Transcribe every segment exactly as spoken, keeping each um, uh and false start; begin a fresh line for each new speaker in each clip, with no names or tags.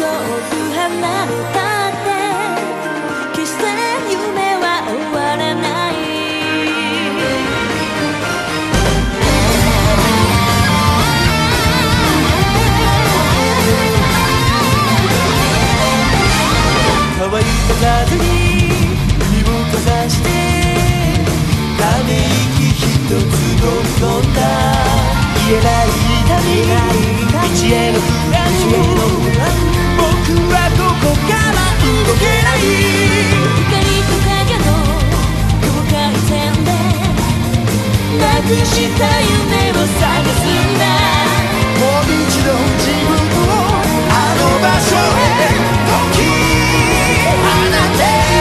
く離れたって決して夢は終わらない。
乾いた風に身をかざしてため息ひとつ飲み込んだ。言えない痛み道への不安、僕はここから動けない。
光と影の境界線でなくした夢を探すんだ。
もう一度自分をあの場所へ解き放て。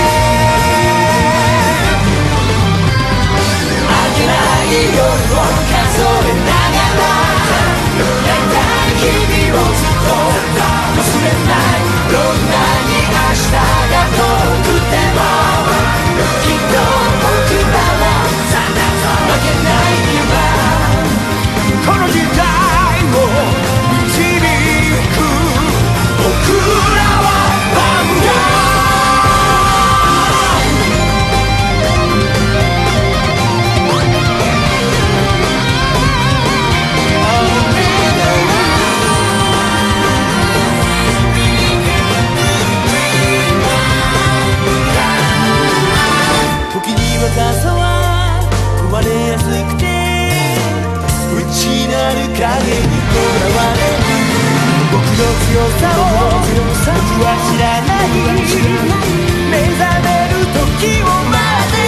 明けない夜を数えながら泣いた日々をずっと忘れない。どんなに明日が遠くてもきっと僕なら負けない今この時代を導く。僕らはバンダ傘は壊れやすくて内なる影にとらわれる。僕の強さを僕は知らない。目覚める時を待て。